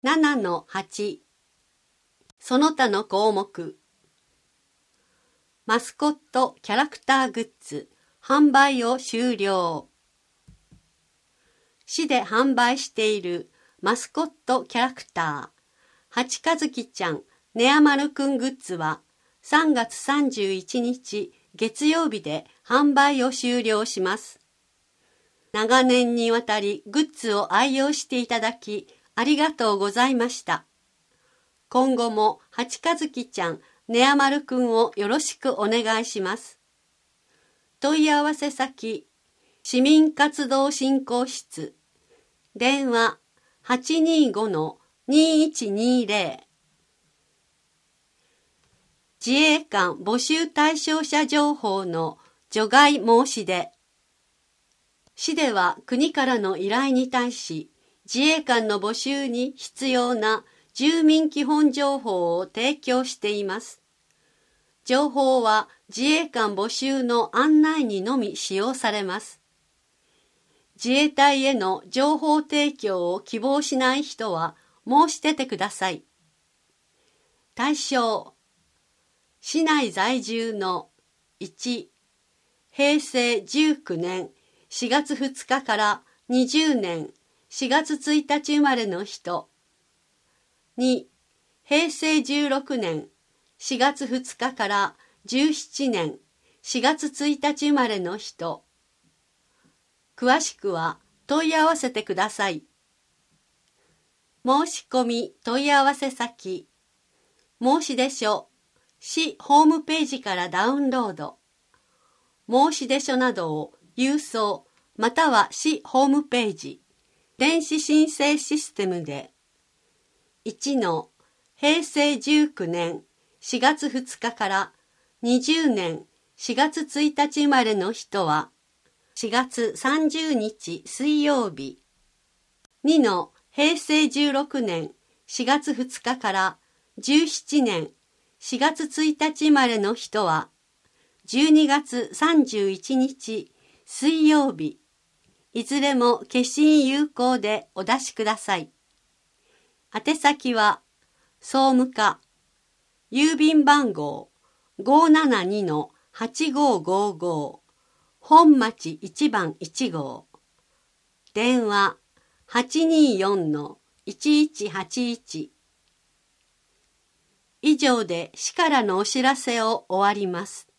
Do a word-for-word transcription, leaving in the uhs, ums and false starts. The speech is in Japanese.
ななのはち その他の項目。マスコットキャラクターグッズ販売を終了。市で販売しているマスコットキャラクター八和樹ちゃんねやまるくんグッズはさんがつさんじゅういちにち月曜日で販売を終了します。長年にわたりグッズを愛用していただきありがとうございました。今後も八和樹ちゃんねやまるくんをよろしくお願いします。問い合わせ先市民活動振興室電話 はちにーごのにいちにーぜろ 自衛官募集対象者情報の除外申し出。市では国からの依頼に対し自衛官の募集に必要な住民基本情報を提供しています。情報は自衛官募集の案内にのみ使用されます。自衛隊への情報提供を希望しない人は申し出てください。対象市内在住のいちへいせいじゅうきゅうねんしがつふつかからにじゅうねんしがつついたち生まれの人。にへいせいじゅうろくねんしがつふつかからじゅうしちねんしがつついたち生まれの人。詳しくは問い合わせてください。申し込み問い合わせ先申出書市ホームページからダウンロード。申出書などを郵送または市ホームページ電子申請システムでいちのへいせいじゅうきゅうねんしがつふつかからにじゅうねんしがつついたち生まれの人はしがつさんじゅうにち水曜日。にのへいせいじゅうろくねんしがつふつかからじゅうしちねんしがつついたち生まれの人はじゅうにがつさんじゅういちにち水曜日。いずれも消印有効でお出しください。宛先は総務課郵便番号 ごーななにのはちごーごーごー 本町いちばんいちごう電話 はちにーよんのいちいちはちいち。以上で市からのお知らせを終わります。